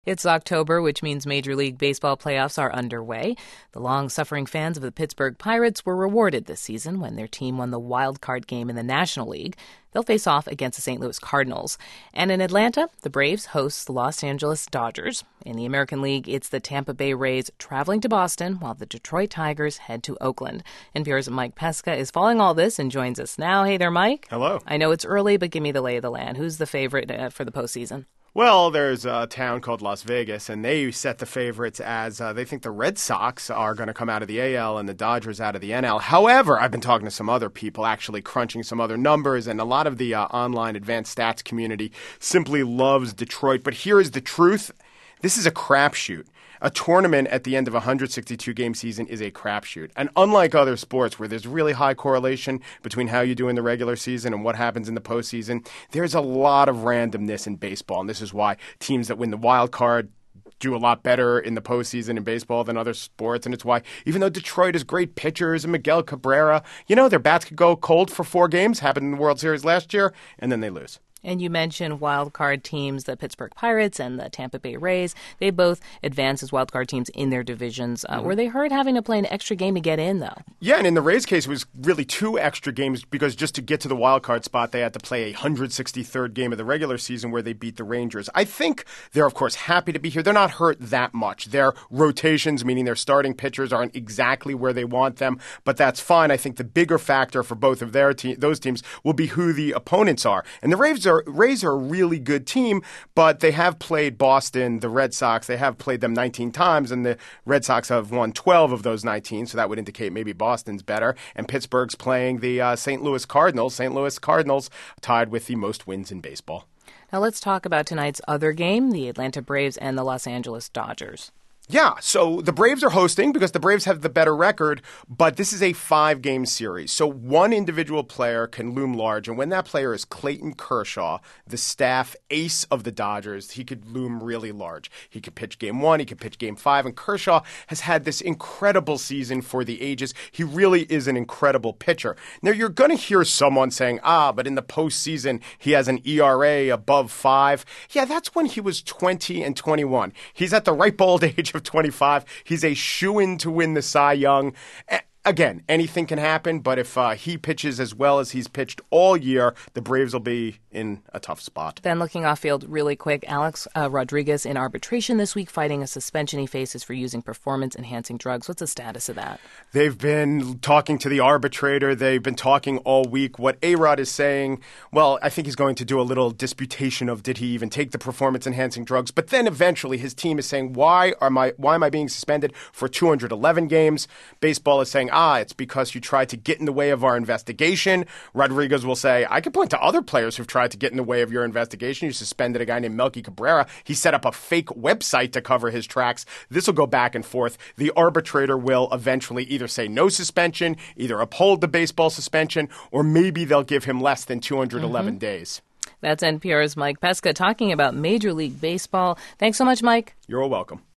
It's October, which means Major League Baseball playoffs are underway. The long-suffering fans of the Pittsburgh Pirates were rewarded this season when their team won the wild card game in the National League. They'll face off against the St. Louis Cardinals. And in Atlanta, the Braves host the Los Angeles Dodgers. In the American League, it's the Tampa Bay Rays traveling to Boston while the Detroit Tigers head to Oakland. NPR's Mike Pesca is following all this and joins us now. Hey there, Mike. Hello. I know it's early, but give me the lay of the land. Who's the favorite for the postseason? Well, there's a town called Las Vegas, and they set the favorites as they think the Red Sox are going to come out of the AL and the Dodgers out of the NL. However, I've been talking to some other people, actually crunching some other numbers, and a lot of the online advanced stats community simply loves Detroit. But here is the truth. This is a crapshoot. A tournament at the end of a 162-game season is a crapshoot. And unlike other sports where there's really high correlation between how you do in the regular season and what happens in the postseason, there's a lot of randomness in baseball. And this is why teams that win the wild card do a lot better in the postseason in baseball than other sports. And it's why, even though Detroit has great pitchers and Miguel Cabrera, their bats could go cold for 4 games, happened in the World Series last year, and then they lose. And you mentioned wild card teams, the Pittsburgh Pirates and the Tampa Bay Rays. They both advance as wild card teams in their divisions. Were they hurt having to play an extra game to get in, though? Yeah, and in the Rays case, it was really 2 extra games because just to get to the wild card spot, they had to play a 163rd game of the regular season where they beat the Rangers. I think they're, of course, happy to be here. They're not hurt that much. Their rotations, meaning their starting pitchers, aren't exactly where they want them, but that's fine. I think the bigger factor for both of those teams will be who the opponents are. And the Rays are a really good team, but they have played Boston, the Red Sox. They have played them 19 times, and the Red Sox have won 12 of those 19, so that would indicate maybe Boston's better. And Pittsburgh's playing the St. Louis Cardinals. St. Louis Cardinals tied with the most wins in baseball. Now let's talk about tonight's other game, the Atlanta Braves and the Los Angeles Dodgers. Yeah, so the Braves are hosting because the Braves have the better record, but this is a 5-game series. So one individual player can loom large, and when that player is Clayton Kershaw, the staff ace of the Dodgers, he could loom really large. He could pitch Game 1, he could pitch Game 5, and Kershaw has had this incredible season for the ages. He really is an incredible pitcher. Now, you're going to hear someone saying, but in the postseason, he has an ERA above 5. Yeah, that's when he was 20 and 21. He's at the ripe old age of 25. He's a shoo-in to win the Cy Young. Again, anything can happen, but if he pitches as well as he's pitched all year, the Braves will be in a tough spot. Then looking off-field really quick, Alex Rodriguez in arbitration this week fighting a suspension he faces for using performance-enhancing drugs. What's the status of that? They've been talking to the arbitrator. They've been talking all week. What A-Rod is saying, well, I think he's going to do a little disputation of did he even take the performance-enhancing drugs. But then eventually his team is saying, why am I being suspended for 211 games? Baseball is saying, it's because you tried to get in the way of our investigation. Rodriguez will say, I can point to other players who've tried to get in the way of your investigation. You suspended a guy named Melky Cabrera. He set up a fake website to cover his tracks. This will go back and forth. The arbitrator will eventually either say no suspension, either uphold the baseball suspension, or maybe they'll give him less than 211 days. That's NPR's Mike Pesca talking about Major League Baseball. Thanks so much, Mike. You're welcome.